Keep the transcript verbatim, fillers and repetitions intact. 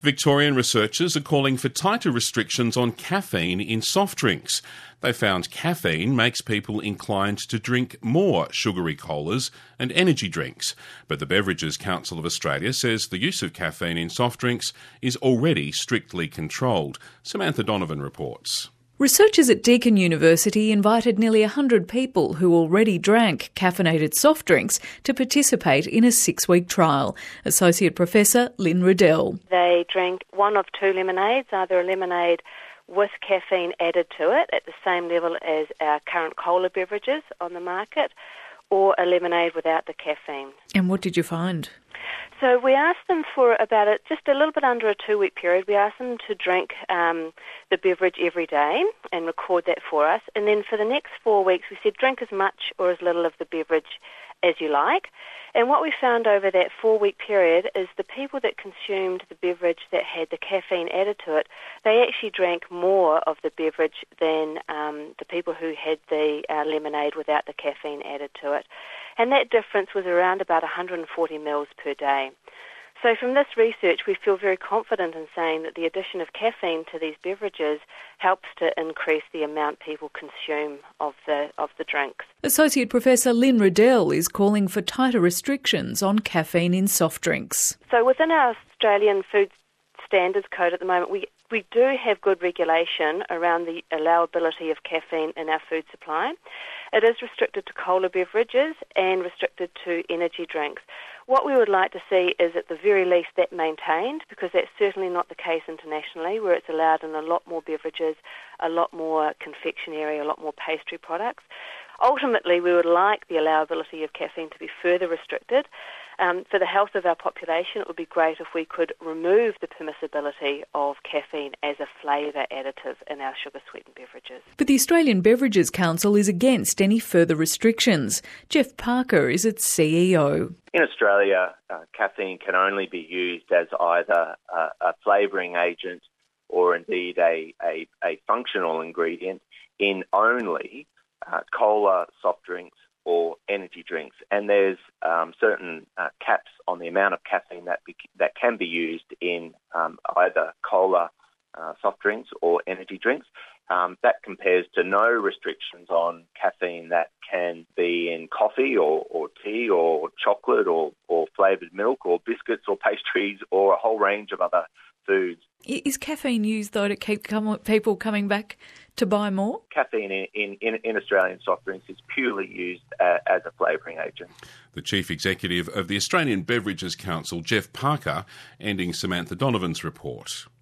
Victorian researchers are calling for tighter restrictions on caffeine in soft drinks. They found caffeine makes people inclined to drink more sugary colas and energy drinks. But the Beverages Council of Australia says the use of caffeine in soft drinks is already strictly controlled. Samantha Donovan reports. Researchers at Deakin University invited nearly one hundred people who already drank caffeinated soft drinks to participate in a six-week trial. Associate Professor Lynn Riddell. They drank one of two lemonades, either a lemonade with caffeine added to it at the same level as our current cola beverages on the market, or a lemonade without the caffeine. And what did you find? So we asked them for about a, just a little bit under a two-week period. We asked them to drink um, the beverage every day and record that for us. And then for the next four weeks, we said drink as much or as little of the beverage as you like. And what we found over that four-week period is the people that consumed the beverage that had the caffeine added to it, they actually drank more of the beverage than um, the people who had the uh, lemonade without the caffeine added to it. And that difference was around about one hundred forty mils per day. So from this research, we feel very confident in saying that the addition of caffeine to these beverages helps to increase the amount people consume of the of the drinks. Associate Professor Lynn Riddell is calling for tighter restrictions on caffeine in soft drinks. So within our Australian Food Standards Code at the moment, we, we do have good regulation around the allowability of caffeine in our food supply. It is restricted to cola beverages and restricted to energy drinks. What we would like to see is at the very least that maintained, because that's certainly not the case internationally, where it's allowed in a lot more beverages, a lot more confectionery, a lot more pastry products. Ultimately, we would like the allowability of caffeine to be further restricted. Um, for the health of our population, it would be great if we could remove the permissibility of caffeine as a flavour additive in our sugar-sweetened beverages. But the Australian Beverages Council is against any further restrictions. Jeff Parker is its C E O. In Australia, uh, caffeine can only be used as either a, a flavouring agent or indeed a, a, a functional ingredient in only uh, cola, soft drinks, or energy drinks, and there's um, certain uh, caps on the amount of caffeine that be, that can be used in um, either cola, uh, soft drinks, or energy drinks. Um, that compares to no restrictions on caffeine that can be in coffee or, or tea or chocolate or, or flavoured milk or biscuits or pastries or a whole range of other foods. Is caffeine used, though, to keep com- people coming back to buy more? Caffeine in, in, in Australian soft drinks is purely used uh, as a flavouring agent. The Chief Executive of the Australian Beverages Council, Jeff Parker, ending Samantha Donovan's report.